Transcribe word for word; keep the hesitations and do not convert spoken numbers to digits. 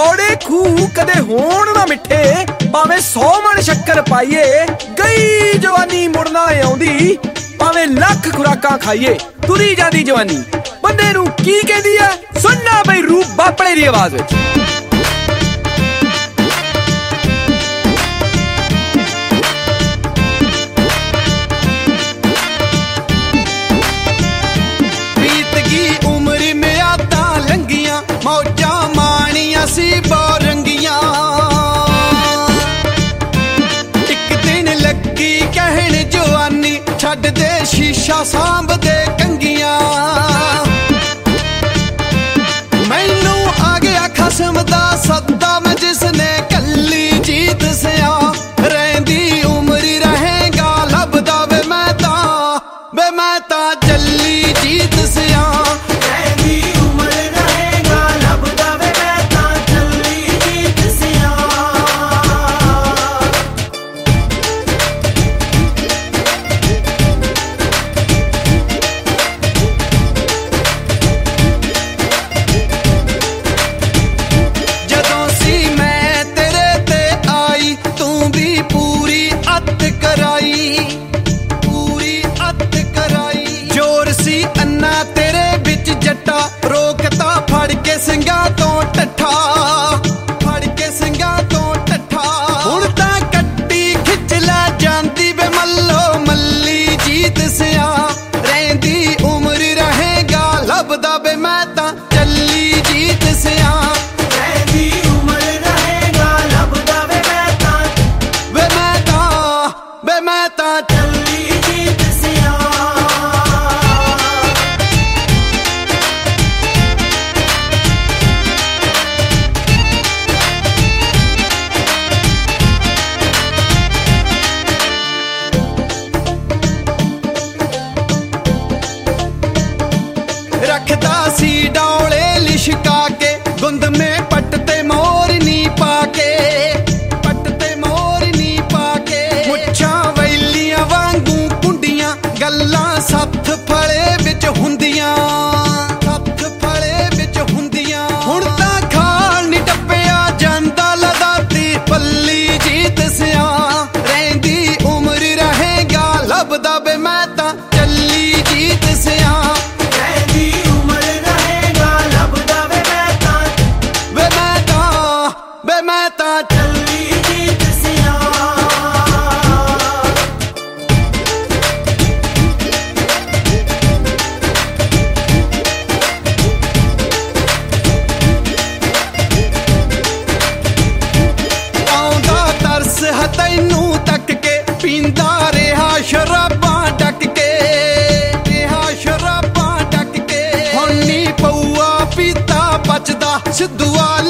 हौड़े खूह कदे होण ना मिठे, भावें सौ मन शक्कर पाइए, गई जवानी मुड़ना आउंदी, भावें लख खुराकां खाइए, तुरी जांदी जवानी बंदे नूं की कहदी है, सुनना बई रूप बापड़े दी आवाज़ विच। सी बोरंगियां एक दिन लगी कहण जवानी, छड्ड दे शीशा सांभ दे कंगियां। मैनू आ गया खसम दा सद्दा, मैं जिसने कल्ली जीत सिया, रहिंदी उमरी रहेगा लभदा वे मैं तां, वे मैं तां जल्ली जीत सिया। ਸਿੰਘਾਂ ਤੋਂ ਟੱਠਾ ਫੜ ਕੇ ਸਿੰਘਾਂ ਤੋਂ ਟੱਠਾ, ਹੁਣ ਤਾਂ ਕੱਟੀ ਖਿੱਚ ਲੈ ਜਾਂਦੀ ਵੇ ਮੱਲੋ ਮੱਲੀ ਜੀਤ ਸਿਆ, ਰਹਿੰਦੀ ਉਮਰ ਰਹੇਗਾ ਲੱਭਦਾ ਵੇ ਮੈਂ ਤਾਂ ਚੱਲੀ ਜੀਤ ਸਿਆ, ਰਹਿੰਦੀ ਉਮਰ ਰਹੇਗਾ ਲੱਭਦਾ ਵੇ ਮੈਂ ਤਾਂ, ਵੇ ਮੈਂ ਤਾਂ ਵੇ ਮੈਂ ਤਾਂ ਚੱਲੀ ਜੀਤ ਸਿਆ। रखदा सी डौले लिशका के, गुंद में पट ते मोरनी पाके, पट ते मोरनी पाके, मुच्छां वैलियां वांगू कुंडियां, गल्लां सत्थ फले विच हुंदियां, सत्थ फले विच हुंदियां, हुण तां खाल नी टप्पिया जांदा लदाती पल्ली जीत सिया, रहिंदी उमर रहेगा लभदा वे मैं तां चली जीत सिया। तैनू तक के पींदा रेहा शराबां डक के, रेहा शराबां डक के, हुण नी पऊआ पीता बचदा सिद्धूआ